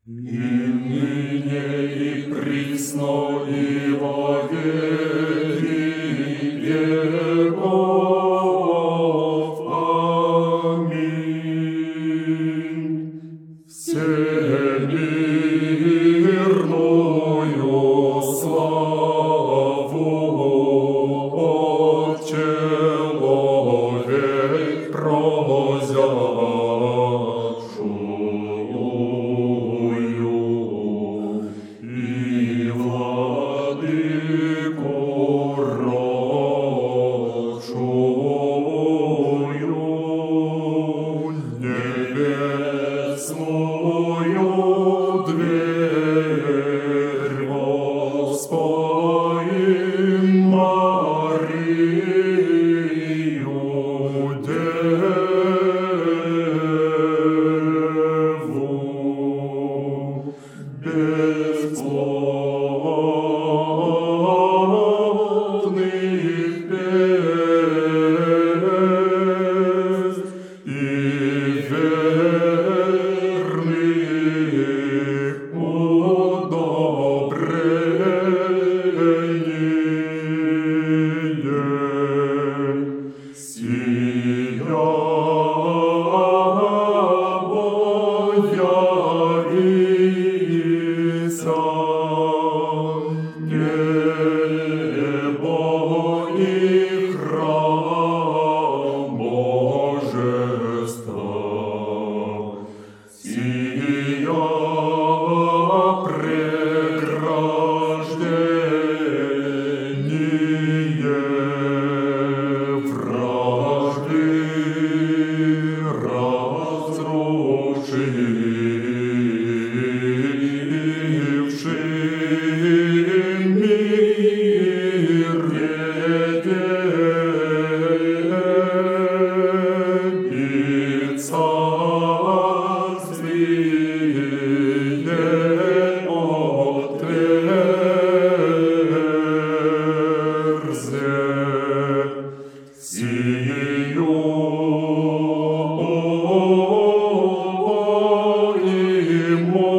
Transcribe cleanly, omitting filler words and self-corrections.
И ныне, и присно, и во веки веков. Аминь. Всемирную славу от человек прозявшую, и владыку родшую, небесную дверь воспоим Марию, Деву бесплодных песн и верных удобрение. Сия боярица небо и храм Божества. Сия преграждение вражды разрушивший мир ведет, и царствие отверзе. Сию